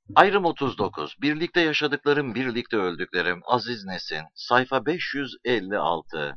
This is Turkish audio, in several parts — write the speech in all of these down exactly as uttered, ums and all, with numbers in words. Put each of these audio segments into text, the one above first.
Ayrım otuz dokuz. Birlikte yaşadıklarım, birlikte öldüklerim. Aziz Nesin. Sayfa beş yüz elli altı.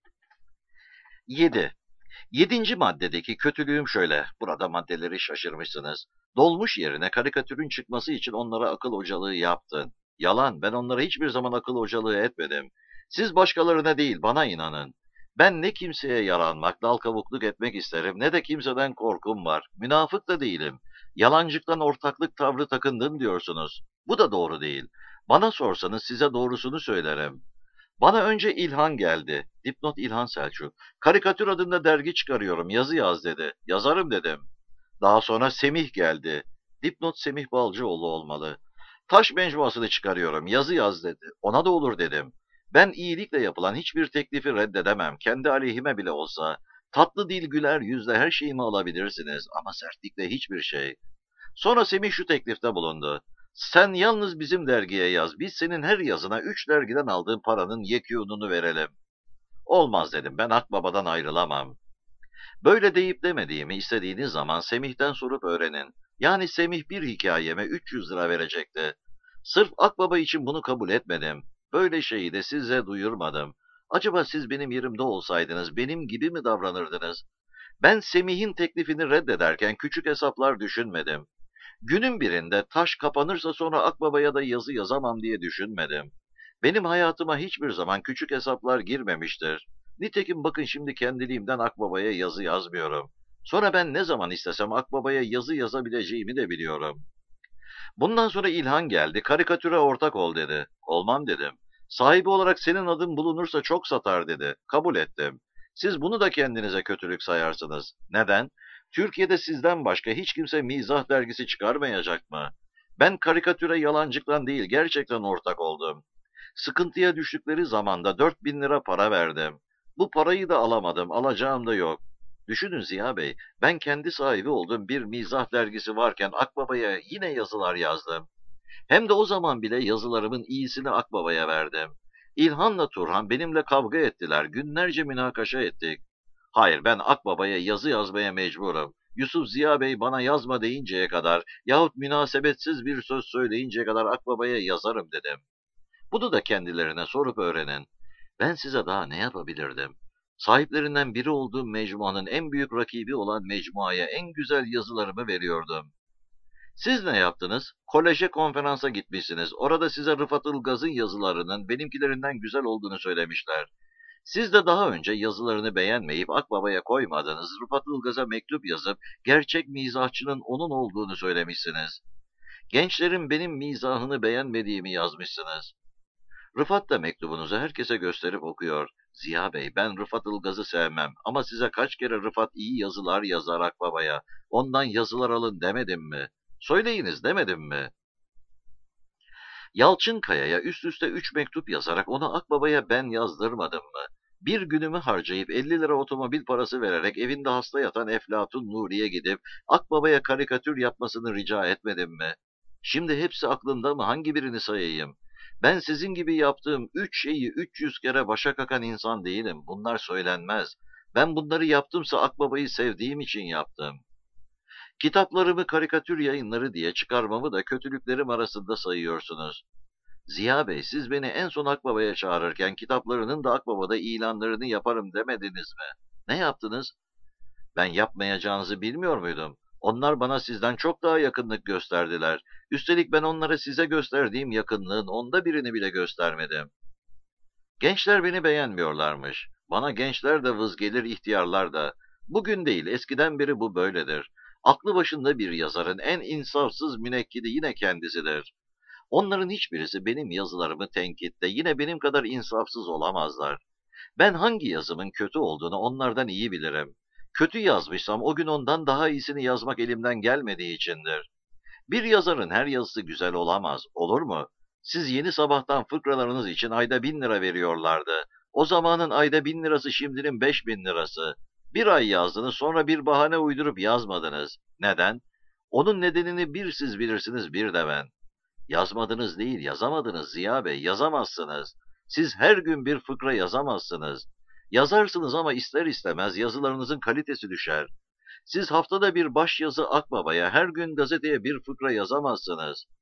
yedi. Yedinci maddedeki kötülüğüm şöyle. Burada maddeleri şaşırmışsınız. Dolmuş yerine karikatürün çıkması için onlara akıl hocalığı yaptın. Yalan, ben onlara hiçbir zaman akıl hocalığı etmedim. Siz başkalarına değil, bana inanın. Ben ne kimseye yaranmak, dal kavukluk etmek isterim, ne de kimseden korkum var. Münafık da değilim. Yalancıktan ortaklık tavrı takındın diyorsunuz. Bu da doğru değil. Bana sorsanız size doğrusunu söylerim. Bana önce İlhan geldi. Dipnot İlhan Selçuk. Karikatür adında dergi çıkarıyorum, yazı yaz dedi. Yazarım dedim. Daha sonra Semih geldi. Dipnot Semih Balcıoğlu olmalı. Taş mecmuasını çıkarıyorum, yazı yaz dedi. Ona da olur dedim. Ben iyilikle yapılan hiçbir teklifi reddedemem. Kendi aleyhime bile olsa. Tatlı dil güler yüzle her şeyimi alabilirsiniz ama sertlikle hiçbir şey. Sonra Semih şu teklifte bulundu. Sen yalnız bizim dergiye yaz. Biz senin her yazına üç dergiden aldığın paranın yekûnunu verelim. Olmaz dedim. Ben Akbaba'dan ayrılamam. Böyle deyip demediğimi istediğiniz zaman Semih'ten sorup öğrenin. Yani Semih bir hikayeme üç yüz lira verecekti. Sırf Akbaba için bunu kabul etmedim. Böyle şeyi de size duyurmadım. Acaba siz benim yerimde olsaydınız benim gibi mi davranırdınız? Ben Semih'in teklifini reddederken küçük hesaplar düşünmedim. Günün birinde taş kapanırsa sonra Akbaba'ya da yazı yazamam diye düşünmedim. Benim hayatıma hiçbir zaman küçük hesaplar girmemiştir. Nitekim bakın şimdi kendiliğimden Akbaba'ya yazı yazmıyorum. Sonra ben ne zaman istesem Akbaba'ya yazı yazabileceğimi de biliyorum. Bundan sonra İlhan geldi, karikatüre ortak ol dedi. Olmam dedim. Sahibi olarak senin adın bulunursa çok satar dedi. Kabul ettim. Siz bunu da kendinize kötülük sayarsınız. Neden? Türkiye'de sizden başka hiç kimse mizah dergisi çıkarmayacak mı? Ben karikatüre yalancıktan değil, gerçekten ortak oldum. Sıkıntıya düştükleri zamanda dört bin lira para verdim. Bu parayı da alamadım, alacağım da yok. Düşünün Ziya Bey, ben kendi sahibi olduğum bir mizah dergisi varken Akbaba'ya yine yazılar yazdım. Hem de o zaman bile yazılarımın iyisini Akbaba'ya verdim. İlhan'la Turhan benimle kavga ettiler, günlerce münakaşa ettik. Hayır, ben Akbaba'ya yazı yazmaya mecburum. Yusuf Ziya Bey bana yazma deyinceye kadar yahut münasebetsiz bir söz söyleyinceye kadar Akbaba'ya yazarım dedim. Bunu da kendilerine sorup öğrenin. Ben size daha ne yapabilirdim? Sahiplerinden biri olduğum mecmuanın en büyük rakibi olan mecmuaya en güzel yazılarımı veriyordum. Siz ne yaptınız? Koleje konferansa gitmişsiniz. Orada size Rıfat Ilgaz'ın yazılarının benimkilerinden güzel olduğunu söylemişler. Siz de daha önce yazılarını beğenmeyip Akbaba'ya koymadınız. Rıfat Ilgaz'a mektup yazıp gerçek mizahçının onun olduğunu söylemişsiniz. Gençlerin benim mizahını beğenmediğimi yazmışsınız. Rıfat da mektubunuzu herkese gösterip okuyor. Ziya Bey, ben Rıfat Ilgaz'ı sevmem ama size kaç kere Rıfat iyi yazılar yazar Akbaba'ya. Ondan yazılar alın demedim mi? Söyleyiniz demedim mi? Yalçınkaya'ya üst üste üç mektup yazarak onu Akbaba'ya ben yazdırmadım mı? Bir günümü harcayıp elli lira otomobil parası vererek evinde hasta yatan Eflatun Nuri'ye gidip Akbaba'ya karikatür yapmasını rica etmedim mi? Şimdi hepsi aklımda mı? Hangi birini sayayım? Ben sizin gibi yaptığım üç şeyi üç yüz kere başa kakan insan değilim. Bunlar söylenmez. Ben bunları yaptımsa Akbaba'yı sevdiğim için yaptım. Kitaplarımı karikatür yayınları diye çıkarmamı da kötülüklerim arasında sayıyorsunuz. Ziya Bey, siz beni en son Akbaba'ya çağırırken kitaplarının da Akbaba'da ilanlarını yaparım demediniz mi? Ne yaptınız? Ben yapmayacağınızı bilmiyor muydum? Onlar bana sizden çok daha yakınlık gösterdiler. Üstelik ben onlara size gösterdiğim yakınlığın onda birini bile göstermedim. Gençler beni beğenmiyorlarmış. Bana gençler de vız gelir, ihtiyarlar da. Bugün değil, eskiden beri bu böyledir. Aklı başında bir yazarın en insafsız münekkidi yine kendisidir. Onların hiçbirisi benim yazılarımı tenkitte yine benim kadar insafsız olamazlar. Ben hangi yazımın kötü olduğunu onlardan iyi bilirim. Kötü yazmışsam o gün ondan daha iyisini yazmak elimden gelmediği içindir. Bir yazarın her yazısı güzel olamaz, olur mu? Siz Yeni Sabah'tan fıkralarınız için ayda bin lira veriyorlardı. O zamanın ayda bin lirası şimdinin beş bin lirası. Bir ay yazdınız, sonra bir bahane uydurup yazmadınız. Neden? Onun nedenini bir siz bilirsiniz, bir de ben. Yazmadınız değil, yazamadınız Ziya Bey, yazamazsınız. Siz her gün bir fıkra yazamazsınız. Yazarsınız ama ister istemez yazılarınızın kalitesi düşer. Siz haftada bir başyazı Akbaba'ya, her gün gazeteye bir fıkra yazamazsınız.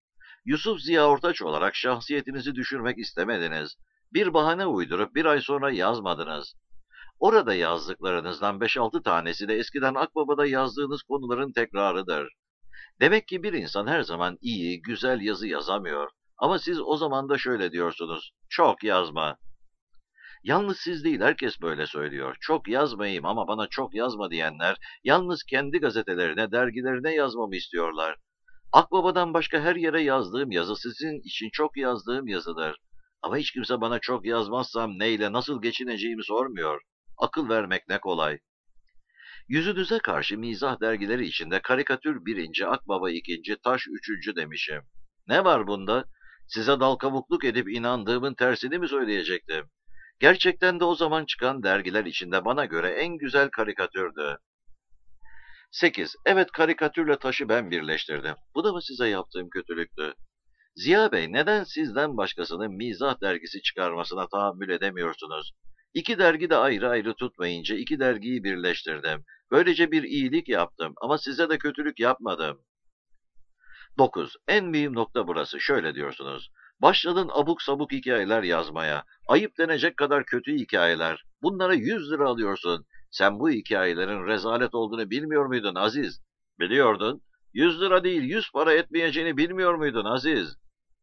Yusuf Ziya Ortaç olarak şahsiyetinizi düşürmek istemediniz. Bir bahane uydurup bir ay sonra yazmadınız. Orada yazdıklarınızdan beş altı tanesi de eskiden Akbaba'da yazdığınız konuların tekrarıdır. Demek ki bir insan her zaman iyi, güzel yazı yazamıyor. Ama siz o zaman da şöyle diyorsunuz: çok yazma. Yalnız siz değil, herkes böyle söylüyor. Çok yazmayayım ama bana çok yazma diyenler, yalnız kendi gazetelerine, dergilerine yazmamı istiyorlar. Akbaba'dan başka her yere yazdığım yazı sizin için çok yazdığım yazıdır. Ama hiç kimse bana çok yazmazsam neyle, nasıl geçineceğimi sormuyor. Akıl vermek ne kolay. Yüzünüze karşı mizah dergileri içinde karikatür birinci, Akbaba ikinci, Taş üçüncü demişim. Ne var bunda? Size dal kavukluk edip inandığımın tersini mi söyleyecektim? Gerçekten de o zaman çıkan dergiler içinde bana göre en güzel karikatürdü. sekiz. Evet, karikatürle taşı ben birleştirdim. Bu da mı size yaptığım kötülüktü? Ziya Bey, neden sizden başkasının mizah dergisi çıkarmasına tahammül edemiyorsunuz? İki dergi de ayrı ayrı tutmayınca iki dergiyi birleştirdim. Böylece bir iyilik yaptım ama size de kötülük yapmadım. dokuz. En mühim nokta burası. Şöyle diyorsunuz: başladın abuk sabuk hikayeler yazmaya. Ayıp denecek kadar kötü hikayeler. Bunlara yüz lira alıyorsun. Sen bu hikayelerin rezalet olduğunu bilmiyor muydun Aziz? Biliyordun. Yüz lira değil, yüz para etmeyeceğini bilmiyor muydun Aziz?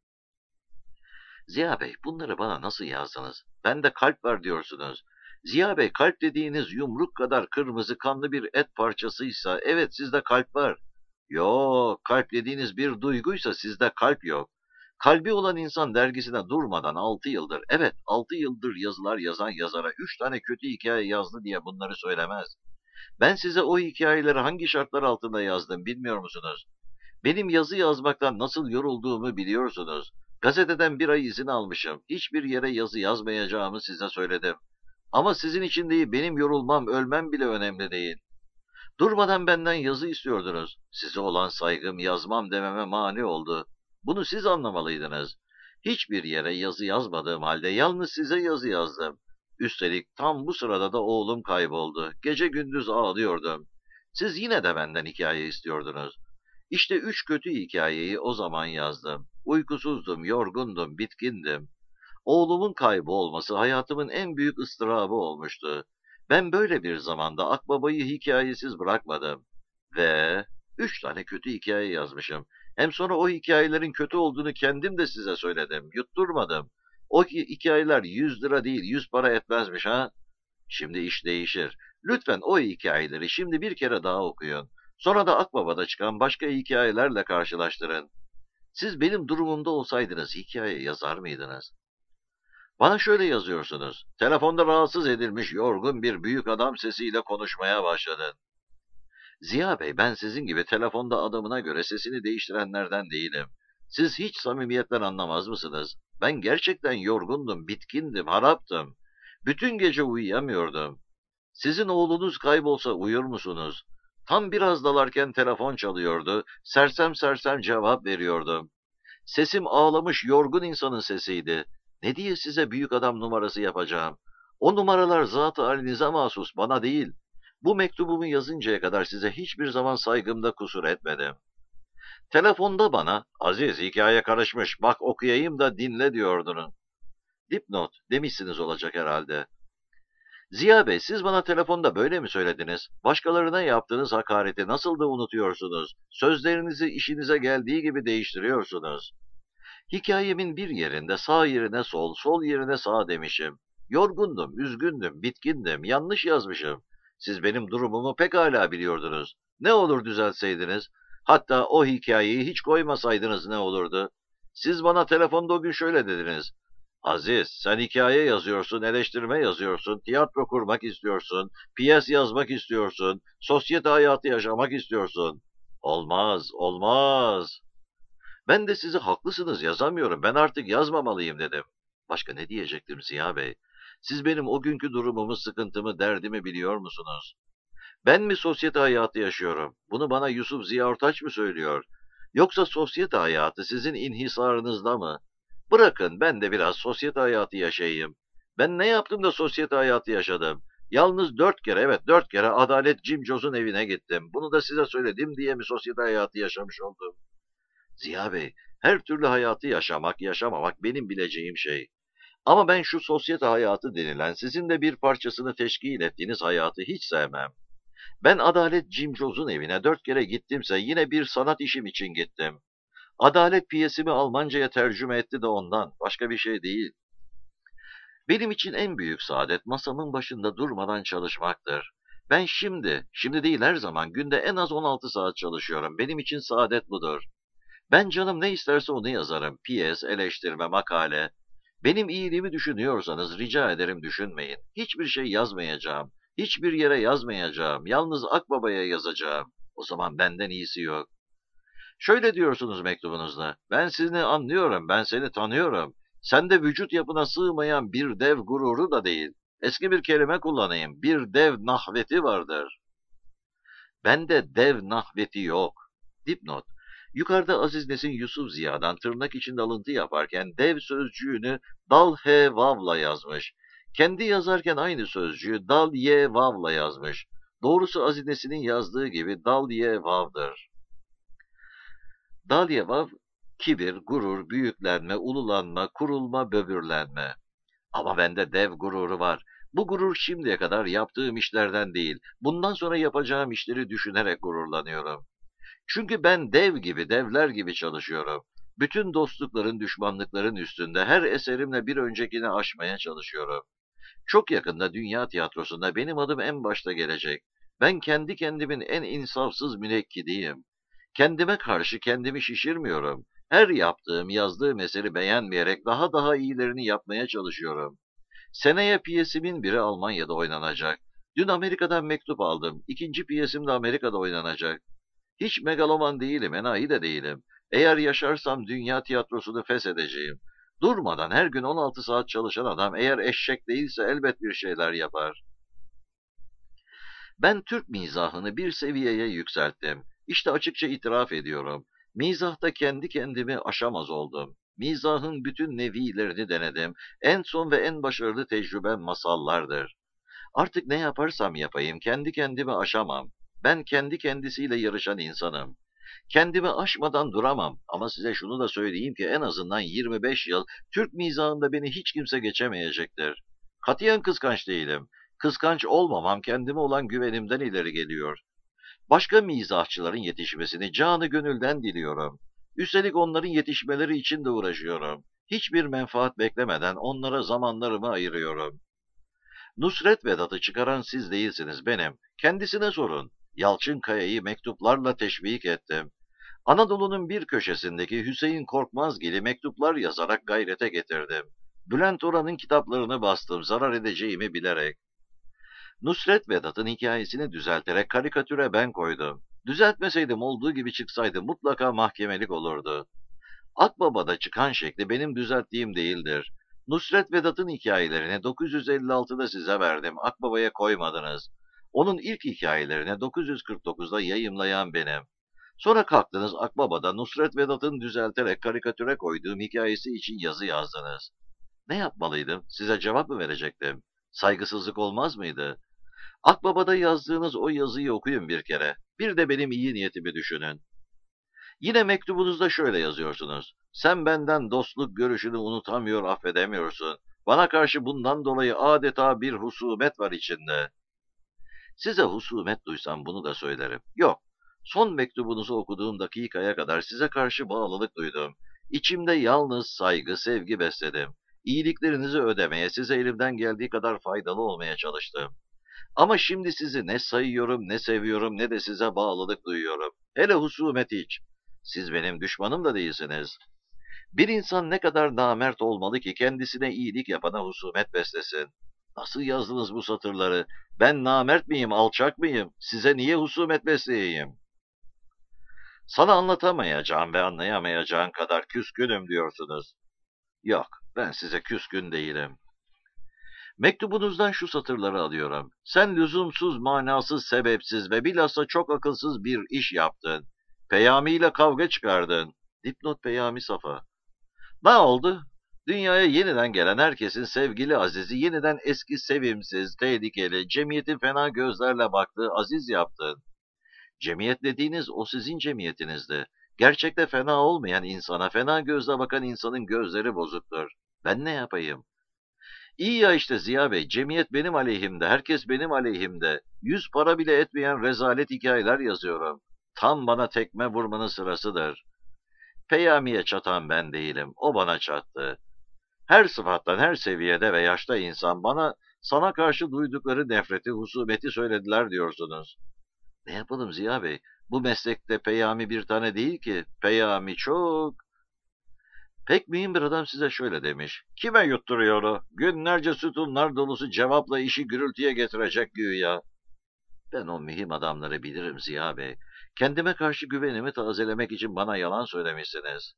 Ziya Bey, bunları bana nasıl yazdınız? Bende kalp var diyorsunuz. Ziya Bey, kalp dediğiniz yumruk kadar kırmızı kanlı bir et parçasıysa evet, sizde kalp var. Yo, kalp dediğiniz bir duyguysa sizde kalp yok. Kalbi olan insan dergisine durmadan altı yıldır, evet altı yıldır yazılar yazan yazara üç tane kötü hikaye yazdı diye bunları söylemez. Ben size o hikayeleri hangi şartlar altında yazdım bilmiyor musunuz? Benim yazı yazmaktan nasıl yorulduğumu biliyorsunuz. Gazeteden bir ay izin almışım. Hiçbir yere yazı yazmayacağımı size söyledim. Ama sizin için değil, benim yorulmam, ölmem bile önemli değil. Durmadan benden yazı istiyordunuz. Size olan saygım yazmam dememe mani oldu. Bunu siz anlamalıydınız. Hiçbir yere yazı yazmadığım halde yalnız size yazı yazdım. Üstelik tam bu sırada da oğlum kayboldu. Gece gündüz ağlıyordum. Siz yine de benden hikaye istiyordunuz. İşte üç kötü hikayeyi o zaman yazdım. Uykusuzdum, yorgundum, bitkindim. Oğlumun kaybı olması hayatımın en büyük ıstırabı olmuştu. Ben böyle bir zamanda Akbaba'yı hikayesiz bırakmadım. Ve üç tane kötü hikaye yazmışım. Hem sonra o hikayelerin kötü olduğunu kendim de size söyledim. Yutturmadım. O hi- hikayeler yüz lira değil, yüz para etmezmiş ha. Şimdi iş değişir. Lütfen o hikayeleri şimdi bir kere daha okuyun. Sonra da Akbaba'da çıkan başka hikayelerle karşılaştırın. Siz benim durumumda olsaydınız hikaye yazar mıydınız? Bana şöyle yazıyorsunuz: telefonda rahatsız edilmiş yorgun bir büyük adam sesiyle konuşmaya başladın. Ziya Bey, ben sizin gibi telefonda adamına göre sesini değiştirenlerden değilim. Siz hiç samimiyetten anlamaz mısınız? Ben gerçekten yorgundum, bitkindim, haraptım. Bütün gece uyuyamıyordum. Sizin oğlunuz kaybolsa uyur musunuz? Tam biraz dalarken telefon çalıyordu. Sersem sersem cevap veriyordum. Sesim ağlamış yorgun insanın sesiydi. Ne diye size büyük adam numarası yapacağım? O numaralar zat-ı halinize mahsus, bana değil. Bu mektubumu yazıncaya kadar size hiçbir zaman saygımda kusur etmedim. Telefonda bana, Aziz hikaye karışmış, bak okuyayım da dinle diyordunuz. Dipnot demişsiniz olacak herhalde. Ziya Bey, siz bana telefonda böyle mi söylediniz? Başkalarına yaptığınız hakareti nasıl da unutuyorsunuz? Sözlerinizi işinize geldiği gibi değiştiriyorsunuz. Hikayemin bir yerinde sağ yerine sol, sol yerine sağ demişim. Yorgundum, üzgündüm, bitkindim, yanlış yazmışım. Siz benim durumumu pekala biliyordunuz. Ne olur düzeltseydiniz? Hatta o hikayeyi hiç koymasaydınız ne olurdu? Siz bana telefonda o gün şöyle dediniz: Aziz, sen hikaye yazıyorsun, eleştirme yazıyorsun, tiyatro kurmak istiyorsun, piyes yazmak istiyorsun, sosyete hayatı yaşamak istiyorsun. Olmaz, olmaz. Ben de size haklısınız yazamıyorum, ben artık yazmamalıyım dedim. Başka ne diyecektim Ziya Bey? Siz benim o günkü durumumu, sıkıntımı, derdimi biliyor musunuz? Ben mi sosyete hayatı yaşıyorum? Bunu bana Yusuf Ziya Ortaç mı söylüyor? Yoksa sosyete hayatı sizin inhisarınızda mı? Bırakın ben de biraz sosyete hayatı yaşayayım. Ben ne yaptım da sosyete hayatı yaşadım? Yalnız dört kere, evet dört kere Adalet Cimcoz'un evine gittim. Bunu da size söyledim diye mi sosyete hayatı yaşamış oldum? Ziya Bey, her türlü hayatı yaşamak, yaşamamak benim bileceğim şey. Ama ben şu sosyete hayatı denilen sizin de bir parçasını teşkil ettiğiniz hayatı hiç sevmem. Ben Adalet Cimcoz'un evine dört kere gittimse yine bir sanat işim için gittim. Adalet piyesimi Almanca'ya tercüme etti de ondan, başka bir şey değil. Benim için en büyük saadet masamın başında durmadan çalışmaktır. Ben şimdi, şimdi değil her zaman günde en az on altı saat çalışıyorum. Benim için saadet budur. Ben canım ne isterse onu yazarım. Piyes, eleştirme, makale. Benim iyiliğimi düşünüyorsanız rica ederim düşünmeyin. Hiçbir şey yazmayacağım. Hiçbir yere yazmayacağım. Yalnız Akbaba'ya yazacağım. O zaman benden iyisi yok. Şöyle diyorsunuz mektubunuzda. Ben seni anlıyorum, ben seni tanıyorum. Sende vücut yapına sığmayan bir dev gururu da değil. Eski bir kelime kullanayım. Bir dev nahveti vardır. Bende dev nahveti yok. Dipnot. Yukarıda Aziz Nesin Yusuf Ziya'dan tırnak içinde alıntı yaparken dev sözcüğünü dal he vavla yazmış. Kendi yazarken aynı sözcüğü dal ye vavla yazmış. Doğrusu Aziz Nesin'in yazdığı gibi dal ye vavdır. Dal ye vav, kibir, gurur, büyüklenme, ululanma, kurulma, böbürlenme. Ama bende dev gururu var. Bu gurur şimdiye kadar yaptığım işlerden değil, bundan sonra yapacağım işleri düşünerek gururlanıyorum. Çünkü ben dev gibi, devler gibi çalışıyorum. Bütün dostlukların, düşmanlıkların üstünde her eserimle bir öncekini aşmaya çalışıyorum. Çok yakında dünya tiyatrosunda benim adım en başta gelecek. Ben kendi kendimin en insafsız münekkidiyim. Kendime karşı kendimi şişirmiyorum. Her yaptığım, yazdığım eseri beğenmeyerek daha daha iyilerini yapmaya çalışıyorum. Seneye piyesimin biri Almanya'da oynanacak. Dün Amerika'dan mektup aldım. İkinci piyesim de Amerika'da oynanacak. Hiç megaloman değilim, enayi de değilim. Eğer yaşarsam dünya tiyatrosunu feshedeceğim. Durmadan her gün on altı saat çalışan adam eğer eşek değilse elbet bir şeyler yapar. Ben Türk mizahını bir seviyeye yükselttim. İşte açıkça itiraf ediyorum. Mizahta kendi kendimi aşamaz oldum. Mizahın bütün nevilerini denedim. En son ve en başarılı tecrübem masallardır. Artık ne yaparsam yapayım kendi kendimi aşamam. Ben kendi kendisiyle yarışan insanım. Kendimi aşmadan duramam ama size şunu da söyleyeyim ki en azından yirmi beş yıl Türk mizahında beni hiç kimse geçemeyecektir. Katiyen kıskanç değilim. Kıskanç olmamam kendime olan güvenimden ileri geliyor. Başka mizahçıların yetişmesini canı gönülden diliyorum. Üstelik onların yetişmeleri için de uğraşıyorum. Hiçbir menfaat beklemeden onlara zamanlarımı ayırıyorum. Nusret Vedat'ı çıkaran siz değilsiniz benim. Kendisine sorun. Yalçın Kaya'yı mektuplarla teşvik ettim. Anadolu'nun bir köşesindeki Hüseyin Korkmazgil'i mektuplar yazarak gayrete getirdim. Bülent Orhan'ın kitaplarını bastım zarar edeceğimi bilerek. Nusret Vedat'ın hikayesini düzelterek karikatüre ben koydum. Düzeltmeseydim olduğu gibi çıksaydı mutlaka mahkemelik olurdu. Akbaba'da çıkan şekli benim düzelttiğim değildir. Nusret Vedat'ın hikayelerini dokuz yüz elli altıda size verdim, Akbaba'ya koymadınız. Onun ilk hikayelerini dokuz yüz kırk dokuzda yayımlayan benim. Sonra kalktınız Akbaba'da Nusret Vedat'ın düzelterek karikatüre koyduğum hikayesi için yazı yazdınız. Ne yapmalıydım? Size cevap mı verecektim? Saygısızlık olmaz mıydı? Akbaba'da yazdığınız o yazıyı okuyun bir kere. Bir de benim iyi niyetimi düşünün. Yine mektubunuzda şöyle yazıyorsunuz. Sen benden dostluk görüşünü unutamıyor, affedemiyorsun. Bana karşı bundan dolayı adeta bir husumet var içinde. Size husumet duysam bunu da söylerim. Yok. Son mektubunuzu okuduğum dakikaya kadar size karşı bağlılık duydum. İçimde yalnız saygı, sevgi besledim. İyiliklerinizi ödemeye, size elimden geldiği kadar faydalı olmaya çalıştım. Ama şimdi sizi ne sayıyorum, ne seviyorum, ne de size bağlılık duyuyorum. Hele husumet hiç. Siz benim düşmanım da değilsiniz. Bir insan ne kadar namert olmalı ki kendisine iyilik yapana husumet beslesin. Nasıl yazdınız bu satırları? Ben namert miyim, alçak mıyım? Size niye husumet besleyeyim? Sana anlatamayacağım ve anlayamayacağın kadar küskünüm diyorsunuz. Yok, ben size küskün değilim. Mektubunuzdan şu satırları alıyorum. Sen lüzumsuz, manasız, sebepsiz ve bilhassa çok akılsız bir iş yaptın. Peyami ile kavga çıkardın. Dipnot Peyami Safa. Ne oldu? Dünyaya yeniden gelen herkesin sevgili Aziz'i yeniden eski sevimsiz, tehlikeli, cemiyetin fena gözlerle baktığı Aziz yaptın. Cemiyet dediğiniz o sizin cemiyetinizdi. Gerçekte fena olmayan insana fena gözle bakan insanın gözleri bozuktur. Ben ne yapayım? İyi ya işte Ziya Bey, cemiyet benim aleyhimde, herkes benim aleyhimde. Yüz para bile etmeyen rezalet hikayeler yazıyorum. Tam bana tekme vurmanın sırasıdır. Peyami'ye çatan ben değilim, o bana çattı. Her sıfattan, her seviyede ve yaşta insan bana, sana karşı duydukları nefreti, husumeti söylediler diyorsunuz. Ne yapalım Ziya Bey? Bu meslekte Peyami bir tane değil ki. Peyami çok. Pek mühim bir adam size şöyle demiş. Kime yutturuyor o? Günlerce sütunlar dolusu cevapla işi gürültüye getirecek güya. Ben o mühim adamları bilirim Ziya Bey. Kendime karşı güvenimi tazelemek için bana yalan söylemişsiniz.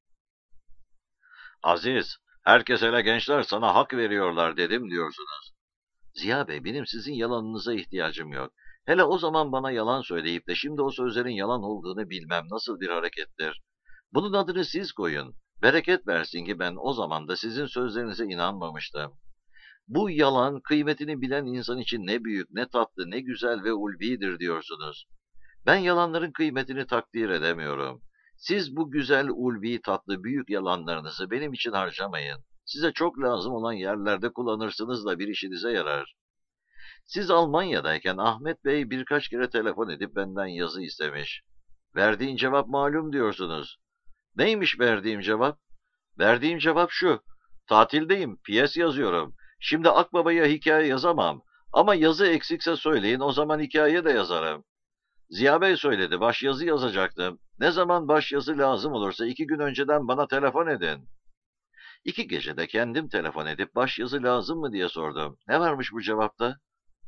Aziz, herkes hele gençler sana hak veriyorlar dedim diyorsunuz. Ziya Bey, benim sizin yalanınıza ihtiyacım yok. Hele o zaman bana yalan söyleyip de şimdi o sözlerin yalan olduğunu bilmem nasıl bir harekettir. Bunun adını siz koyun. Bereket versin ki ben o zaman da sizin sözlerinize inanmamıştım. Bu yalan kıymetini bilen insan için ne büyük, ne tatlı, ne güzel ve ulvidir diyorsunuz. Ben yalanların kıymetini takdir edemiyorum. Siz bu güzel, ulvi, tatlı, büyük yalanlarınızı benim için harcamayın. Size çok lazım olan yerlerde kullanırsınız da bir işinize yarar. Siz Almanya'dayken Ahmet Bey birkaç kere telefon edip benden yazı istemiş. Verdiğin cevap malum diyorsunuz. Neymiş verdiğim cevap? Verdiğim cevap şu. Tatildeyim, piyes yazıyorum. Şimdi Akbaba'ya hikaye yazamam. Ama yazı eksikse söyleyin, o zaman hikaye de yazarım. Ziya Bey söyledi, başyazı yazacaktım. Ne zaman başyazı lazım olursa iki gün önceden bana telefon edin. İki gecede kendim telefon edip başyazı lazım mı diye sordum. Ne varmış bu cevapta?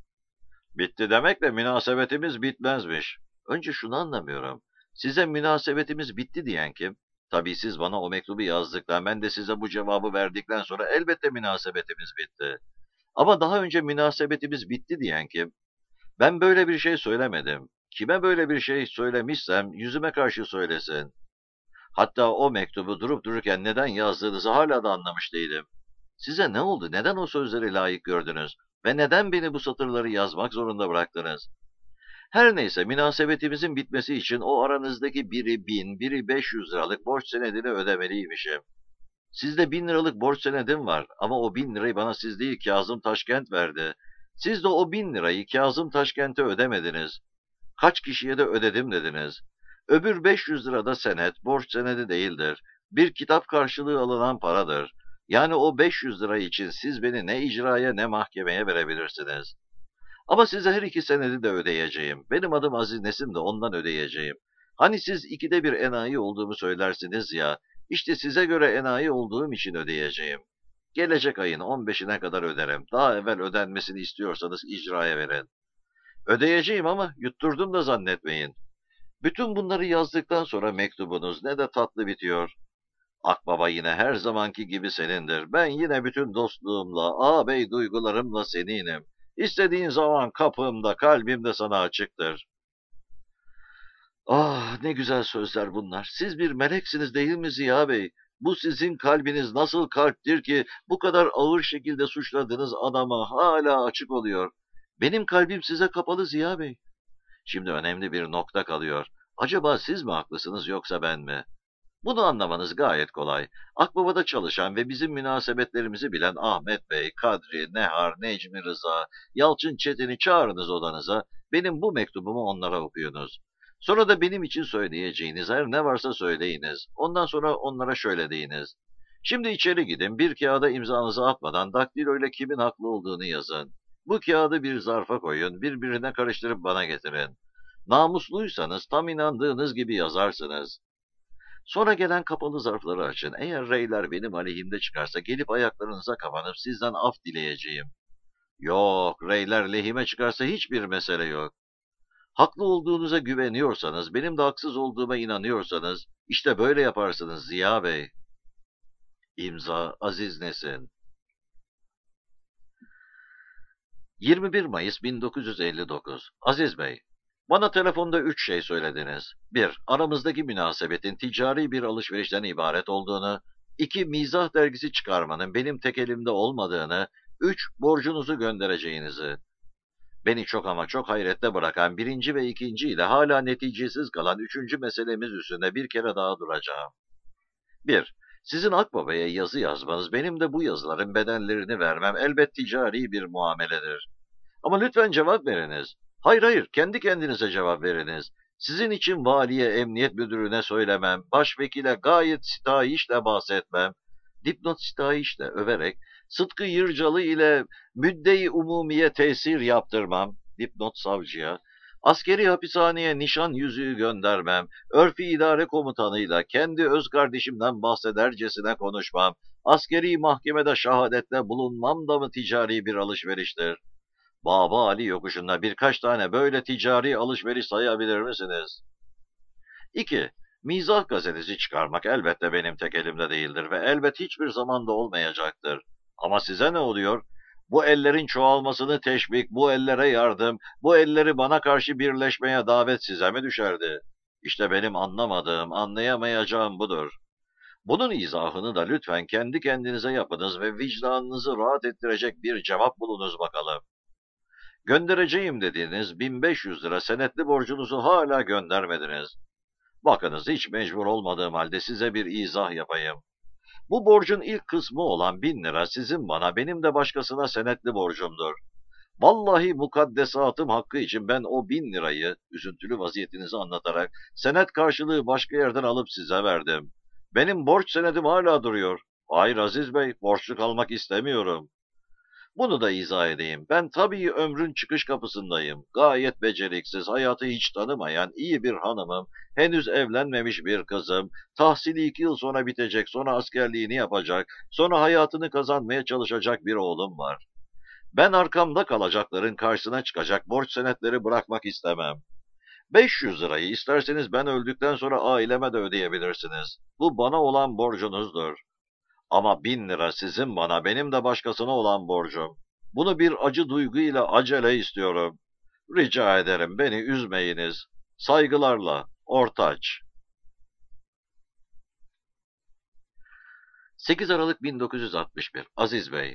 Bitti demekle münasebetimiz bitmezmiş. Önce şunu anlamıyorum. Size münasebetimiz bitti diyen kim? Tabii siz bana o mektubu yazdıktan, ben de size bu cevabı verdikten sonra elbette münasebetimiz bitti. Ama daha önce münasebetimiz bitti diyen kim? Ben böyle bir şey söylemedim. Kime böyle bir şey söylemişsem yüzüme karşı söylesin. Hatta o mektubu durup dururken neden yazdığınızı hala da anlamış değilim. Size ne oldu? Neden o sözleri layık gördünüz? Ve neden beni bu satırları yazmak zorunda bıraktınız? Her neyse münasebetimizin bitmesi için o aranızdaki biri bin, biri beş yüz liralık borç senedini ödemeliymişim. Sizde bin liralık borç senedim var ama o bin lirayı bana siz değil Kazım Taşkent verdi. Siz de o bin lirayı Kazım Taşkent'e ödemediniz. Kaç kişiye de ödedim dediniz. Öbür beş yüz lirada senet, borç senedi değildir. Bir kitap karşılığı alınan paradır. Yani o beş yüz lira için siz beni ne icraya ne mahkemeye verebilirsiniz. Ama size her iki senedi de ödeyeceğim. Benim adım Aziz Nesin de ondan ödeyeceğim. Hani siz ikide bir enayi olduğumu söylersiniz ya, işte size göre enayi olduğum için ödeyeceğim. Gelecek ayın on beşine kadar öderim. Daha evvel ödenmesini istiyorsanız icraya verin. Ödeyeceğim ama yutturdum da zannetmeyin. Bütün bunları yazdıktan sonra mektubunuz ne de tatlı bitiyor. Akbaba yine her zamanki gibi senindir. Ben yine bütün dostluğumla, ağabey duygularımla seninim. İstediğin zaman kapımda, kalbimde sana açıktır. Ah ne güzel sözler bunlar. Siz bir meleksiniz değil mi Ziya Bey? Bu sizin kalbiniz nasıl kalptir ki bu kadar ağır şekilde suçladığınız adama hala açık oluyor? Benim kalbim size kapalı Ziya Bey. Şimdi önemli bir nokta kalıyor. Acaba siz mi haklısınız yoksa ben mi? Bunu anlamanız gayet kolay. Akbaba'da çalışan ve bizim münasebetlerimizi bilen Ahmet Bey, Kadri, Nehar, Necmi Rıza, Yalçın Çetin'i çağırınız odanıza, benim bu mektubumu onlara okuyunuz. Sonra da benim için söyleyeceğiniz her ne varsa söyleyiniz. Ondan sonra onlara şöyle deyiniz. Şimdi içeri gidin, bir kağıda imzanızı atmadan daktiloyla kimin haklı olduğunu yazın. Bu kağıdı bir zarfa koyun, birbirine karıştırıp bana getirin. Namusluysanız tam inandığınız gibi yazarsınız. Sonra gelen kapalı zarfları açın. Eğer reyler benim aleyhimde çıkarsa gelip ayaklarınıza kapanıp sizden af dileyeceğim. Yok, reyler lehime çıkarsa hiçbir mesele yok. Haklı olduğunuza güveniyorsanız, benim de haksız olduğuma inanıyorsanız, işte böyle yaparsınız Ziya Bey. İmza Aziz Nesin. yirmi bir Mayıs bin dokuz yüz elli dokuz. Aziz Bey, bana telefonda üç şey söylediniz. Bir, aramızdaki münasebetin ticari bir alışverişten ibaret olduğunu. İki, mizah dergisi çıkarmanın benim tek elimde olmadığını. Üç, borcunuzu göndereceğinizi. Beni çok ama çok hayrette bırakan birinci ve ikinci ile hala neticesiz kalan üçüncü meselemiz üstünde bir kere daha duracağım. Bir, sizin Akbaba'ya yazı yazmanız, benim de bu yazıların bedellerini vermem elbet ticari bir muameledir. Ama lütfen cevap veriniz. Hayır hayır, kendi kendinize cevap veriniz. Sizin için valiye, emniyet müdürüne söylemem, başvekile gayet sitayişle bahsetmem, dipnot sitayişle överek, Sıtkı Yırcalı ile müdde-i umumiye tesir yaptırmam, dipnot savcıya, askeri hapishaneye nişan yüzüğü göndermem, örfi idare komutanıyla kendi öz kardeşimden bahsedercesine konuşmam, askeri mahkemede şahadetle bulunmam da mı ticari bir alışveriştir? Baba Ali yokuşunda birkaç tane böyle ticari alışveriş sayabilir misiniz? İki, mizah gazetesi çıkarmak elbette benim tek elimde değildir ve elbet hiçbir zamanda olmayacaktır. Ama size ne oluyor? Bu ellerin çoğalmasını teşvik, bu ellere yardım, bu elleri bana karşı birleşmeye davet size mi düşerdi? İşte benim anlamadığım, anlayamayacağım budur. Bunun izahını da lütfen kendi kendinize yapınız ve vicdanınızı rahat ettirecek bir cevap bulunuz bakalım. Göndereceğim dediğiniz bin beş yüz lira senetli borcunuzu hala göndermediniz. Bakınız hiç mecbur olmadığım halde size bir izah yapayım. Bu borcun ilk kısmı olan bin lira sizin bana, benim de başkasına senetli borcumdur. Vallahi mukaddesatım hakkı için ben o bin lirayı, üzüntülü vaziyetinizi anlatarak, senet karşılığı başka yerden alıp size verdim. Benim borç senedim hala duruyor. Hayır Aziz Bey, borçlu kalmak istemiyorum. Bunu da izah edeyim. Ben tabii ömrün çıkış kapısındayım. Gayet beceriksiz, hayatı hiç tanımayan iyi bir hanımım, henüz evlenmemiş bir kızım, tahsili iki yıl sonra bitecek, sonra askerliğini yapacak, sonra hayatını kazanmaya çalışacak bir oğlum var. Ben arkamda kalacakların karşısına çıkacak borç senetleri bırakmak istemem. beş yüz lirayı isterseniz ben öldükten sonra aileme de ödeyebilirsiniz. Bu bana olan borcunuzdur. Ama bin lira sizin bana, benim de başkasına olan borcum. Bunu bir acı duyguyla acele istiyorum. Rica ederim beni üzmeyiniz. Saygılarla, Ortaç. sekiz Aralık bin dokuz yüz altmış bir. Aziz Bey.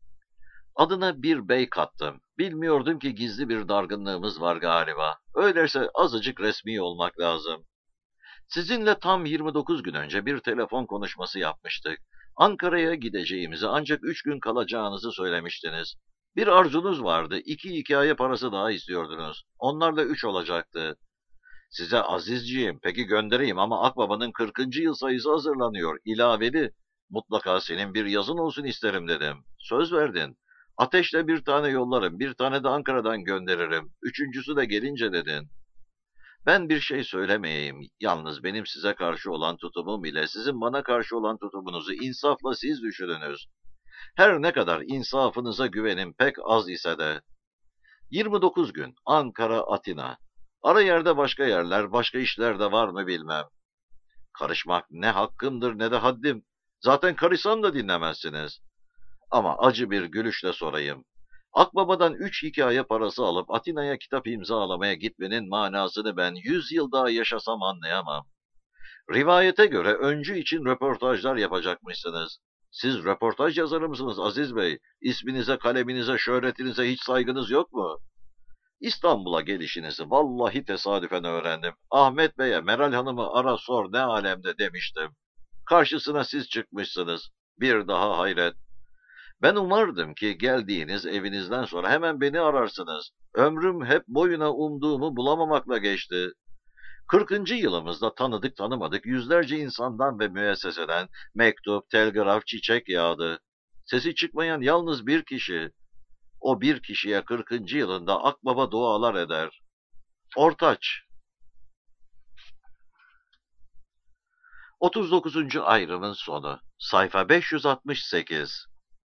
Adına bir bey kattım. Bilmiyordum ki gizli bir dargınlığımız var galiba. Öyleyse azıcık resmi olmak lazım. Sizinle tam yirmi dokuz gün önce bir telefon konuşması yapmıştık. Ankara'ya gideceğimizi ancak üç gün kalacağınızı söylemiştiniz. Bir arzunuz vardı, iki hikaye parası daha istiyordunuz. Onlar da üç olacaktı. Size Azizciğim, peki göndereyim ama Akbaba'nın kırkıncı yıl sayısı hazırlanıyor, ilaveli. Mutlaka senin bir yazın olsun isterim dedim. Söz verdin. Ateşle bir tane yollarım, bir tane de Ankara'dan gönderirim. Üçüncüsü de gelince dedin. Ben bir şey söylemeyeyim. Yalnız benim size karşı olan tutumum ile sizin bana karşı olan tutumunuzu insafla siz düşününüz. Her ne kadar insafınıza güvenim pek az ise de. yirmi dokuz gün Ankara, Atina. Ara yerde başka yerler, başka işler de var mı bilmem. Karışmak ne hakkımdır ne de haddim. Zaten karışsam da dinlemezsiniz. Ama acı bir gülüşle sorayım. Akbaba'dan üç hikaye parası alıp Atina'ya kitap imzalamaya gitmenin manasını ben yüz yıl daha yaşasam anlayamam. Rivayete göre öncü için röportajlar yapacakmışsınız. Siz röportaj yazarı mısınız Aziz Bey? İsminize, kaleminize, şöhretinize hiç saygınız yok mu? İstanbul'a gelişinizi vallahi tesadüfen öğrendim. Ahmet Bey'e Meral Hanım'ı ara sor ne alemde demiştim. Karşısına siz çıkmışsınız. Bir daha hayret. Ben umardım ki geldiğiniz evinizden sonra hemen beni ararsınız. Ömrüm hep boyuna umduğumu bulamamakla geçti. Kırkıncı yılımızda tanıdık tanımadık yüzlerce insandan ve müesseseden mektup, telgraf, çiçek yağdı. Sesi çıkmayan yalnız bir kişi. O bir kişiye kırkıncı yılında Akbaba dualar eder. Ortaç. otuz dokuzuncu ayrımın sonu. Sayfa beş yüz altmış sekiz.